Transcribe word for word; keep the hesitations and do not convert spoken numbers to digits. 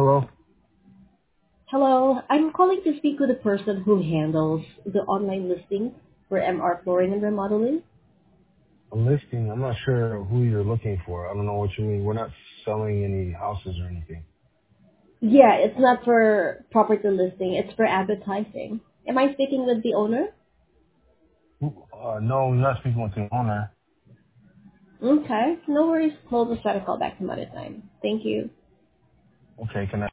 Hello? Hello, I'm calling to speak with the person who handles the online listing for M R Flooring and Remodeling. A listing. I'm not sure who you're looking for. I don't know what you mean. We're not selling any houses or anything. Yeah, it's not for property listing, it's for advertising. Am I speaking with the owner? Uh, no, you're not speaking with the owner. Okay, no worries. We'll just try to call back some other time. Thank you. Okay, can I